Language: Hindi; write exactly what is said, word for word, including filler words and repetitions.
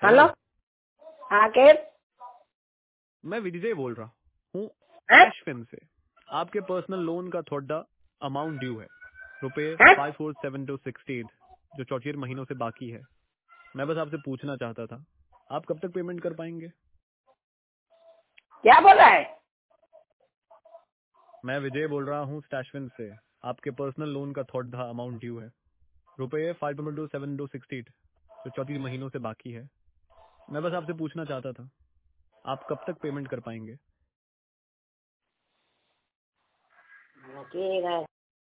हेलो। हाँ केर? मैं विजय बोल रहा हूँ हैं? एशफिन से। आपके पर्सनल लोन का थोड़ा अमाउंट ड्यू है, रुपए हैं? Five four seven two sixteen, जो चौतीस महीनों से बाकी है। मैं बस आपसे पूछना चाहता था, आप कब तक पेमेंट कर पाएंगे? क्या बोल रहा है? मैं विजय बोल रहा हूँ स्टैशविन से। आपके पर्सनल लोन का थोड़ा अमाउंट ड्यू है, रुपए five two seven two sixteen, जो चौतीस महीनों से बाकी है। मैं बस आपसे पूछना चाहता था, आप कब तक पेमेंट कर पाएंगे? ठीक है।